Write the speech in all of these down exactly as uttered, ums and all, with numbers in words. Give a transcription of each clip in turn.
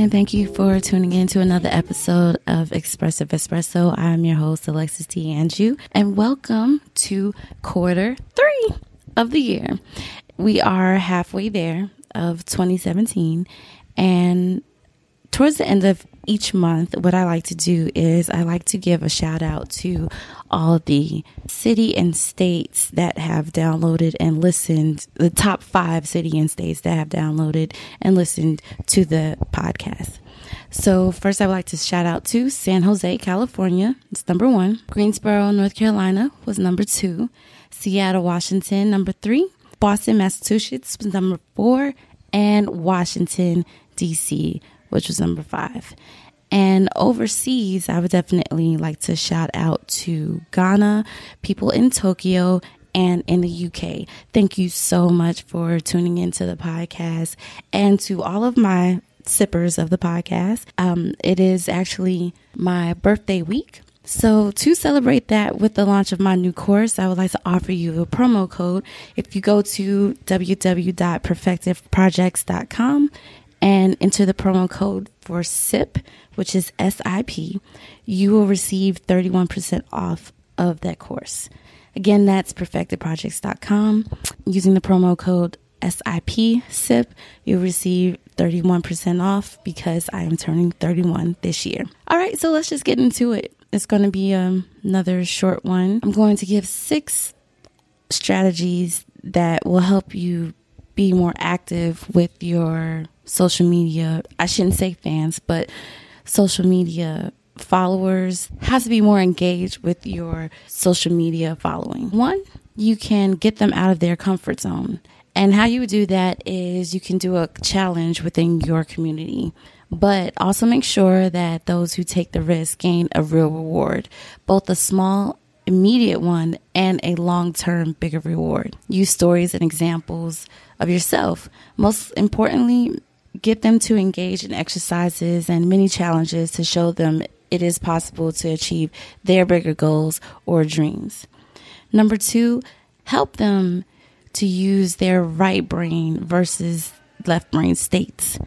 and thank you for tuning in to another episode of Expressive Espresso. I'm your host, Alexis T. Anjou, and welcome to quarter three of the year. We are halfway there of twenty seventeen, and towards the end of each month, what I like to do is I like to give a shout out to all the city and states that have downloaded and listened, the top five city and states that have downloaded and listened to the podcast. So first, I would like to shout out to San Jose, California. It's number one. Greensboro, North Carolina was number two. Seattle, Washington, number three. Boston, Massachusetts was number four. And Washington, D C, which was number five. And overseas, I would definitely like to shout out to Ghana, people in Tokyo, and in the U K. Thank you so much for tuning into the podcast. And to all of my sippers of the podcast, um, it is actually my birthday week. So to celebrate that with the launch of my new course, I would like to offer you a promo code. If you go to w w w dot perfective projects dot com and enter the promo code for S I P, which is S I P, you will receive thirty-one percent off of that course. Again, that's perfective projects dot com. Using the promo code S I P S I P, you'll receive thirty-one percent off because I am turning thirty-one this year. All right, so let's just get into it. It's going to be um, another short one. I'm going to give six strategies that will help you be more active with your social media. I shouldn't say fans, but social media followers. Have to be more engaged with your social media following. One, you can get them out of their comfort zone. And how you would do that is you can do a challenge within your community, but also make sure that those who take the risk gain a real reward, both a small immediate one and a long-term bigger reward. Use stories and examples of yourself. Most importantly, get them to engage in exercises and mini challenges to show them it is possible to achieve their bigger goals or dreams. Number two, help them to use their right brain versus left brain states.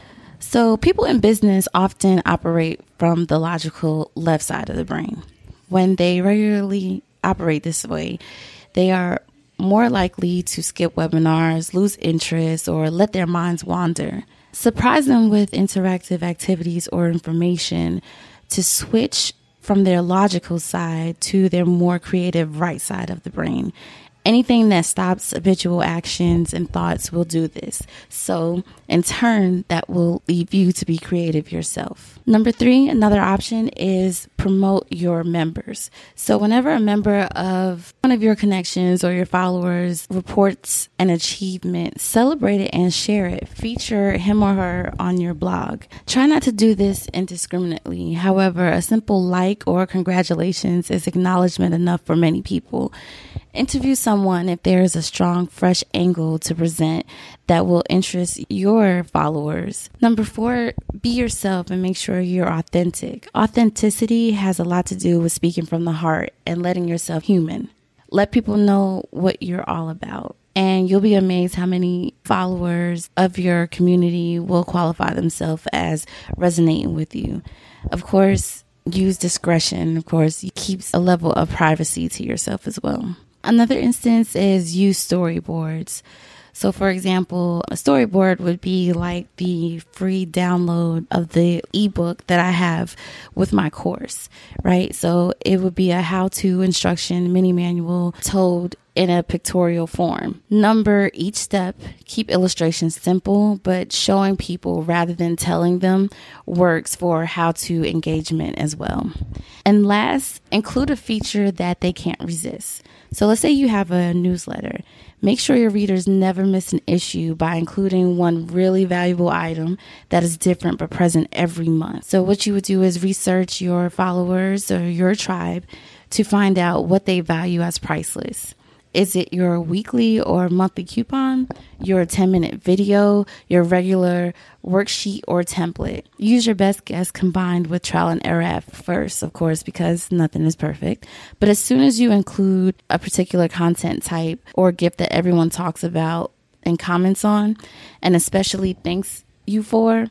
So people in business often operate from the logical left side of the brain. When they regularly operate this way, they are more likely to skip webinars, lose interest, or let their minds wander. Surprise them with interactive activities or information to switch from their logical side to their more creative right side of the brain. Anything that stops habitual actions and thoughts will do this. So, in turn, that will leave you to be creative yourself. Number three, another option is promote your members. So whenever a member of one of your connections or your followers reports an achievement, celebrate it and share it. Feature him or her on your blog. Try not to do this indiscriminately. However, a simple like or congratulations is acknowledgement enough for many people. Interview someone if there is a strong, fresh angle to present that will interest your followers. Number four, be yourself and make sure you're authentic. Authenticity has a lot to do with speaking from the heart and letting yourself human. Let people know what you're all about. And you'll be amazed how many followers of your community will qualify themselves as resonating with you. Of course, use discretion. Of course, keeps a level of privacy to yourself as well. Another instance is use storyboards. So, for example, a storyboard would be like the free download of the ebook that I have with my course, right? So it would be a how-to instruction mini manual told in a pictorial form. Number each step, keep illustrations simple, but showing people rather than telling them works for how-to engagement as well. And last, include a feature that they can't resist. So let's say you have a newsletter. Make sure your readers never miss an issue by including one really valuable item that is different but present every month. So what you would do is research your followers or your tribe to find out what they value as priceless. Is it your weekly or monthly coupon, your ten minute video, your regular worksheet or template? Use your best guess combined with trial and error at first, of course, because nothing is perfect. But as soon as you include a particular content type or gift that everyone talks about and comments on, and especially thanks you for,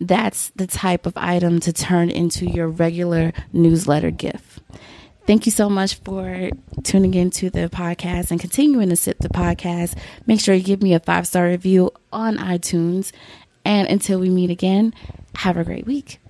that's the type of item to turn into your regular newsletter gift. Thank you so much for tuning into the podcast and continuing to sip the podcast. Make sure you give me a five-star review on iTunes. And until we meet again, have a great week.